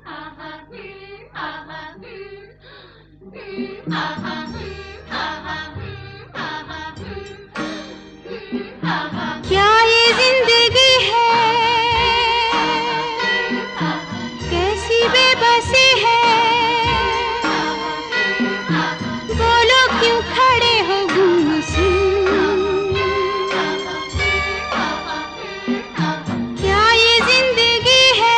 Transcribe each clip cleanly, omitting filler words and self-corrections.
क्या ये जिंदगी है, कैसी बेबसी है, बोलो क्यों खड़े हो गुमसुम। क्या ये जिंदगी है,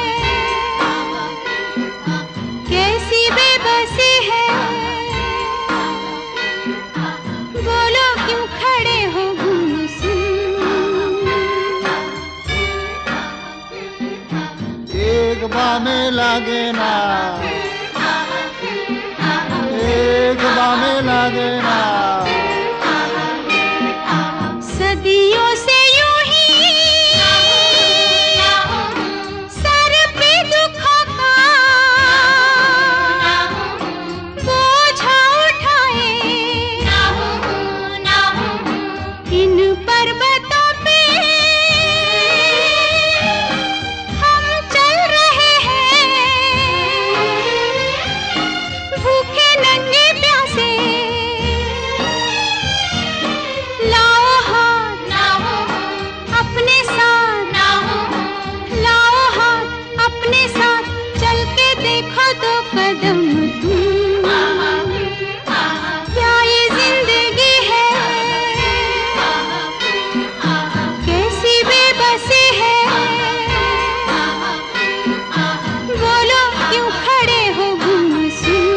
कैसी बेबसी है, बोलो क्यों खड़े हो एक बामे लागे ना, एक बामे लागे ना। सदियों से यूं ही सर पे दुखों का बोझा उठाए, इन पर्वतों पे हम चल रहे हैं, भूखे नंगे प्यासे। लाओ हाथ अपने साथ, लाओ हाथ अपने साथ, चल के देखो दो कदम तुम। क्या ये जिंदगी है, कैसी बेबसी है, बोलो क्यों खड़े हो गुमसुम।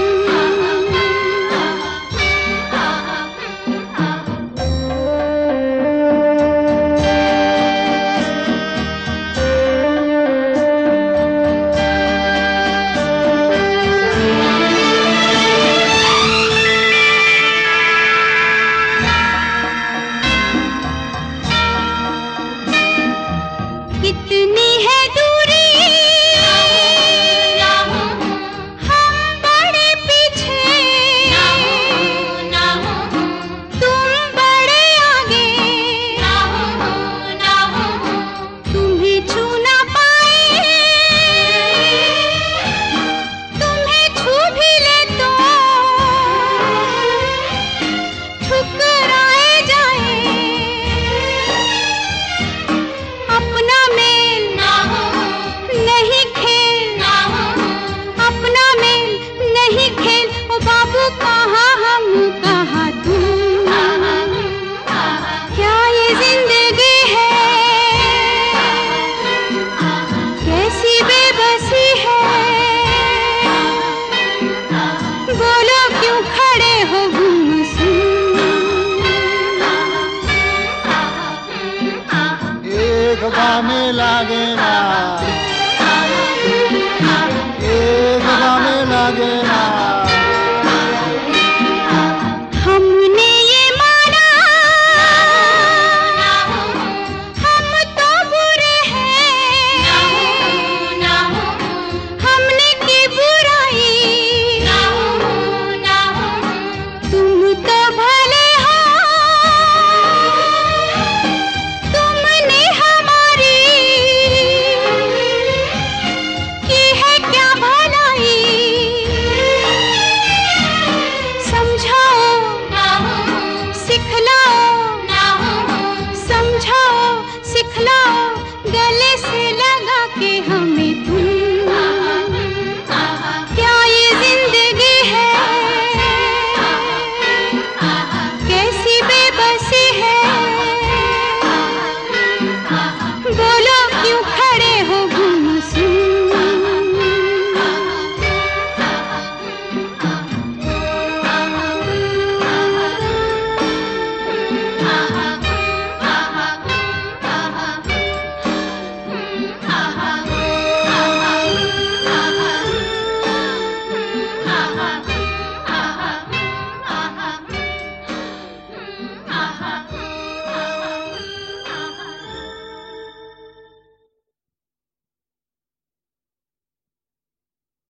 कितनी है दूरी, हम बड़े पीछे, तुम बड़े आगे, तुम्हें छू ना पाए, तुम्हें छू भी ले तो ठुकराए जाए। अपना मेल नहीं खेल, अपना मेल नहीं खेल, ओ बाबू कहाँ हम कहाँ तुम। क्या ये जिंदगी है, कैसी बेबसी है, बोलो क्यों खड़े हो गुमसुम। एक बामे लागे ना, एक बामे लागे ना।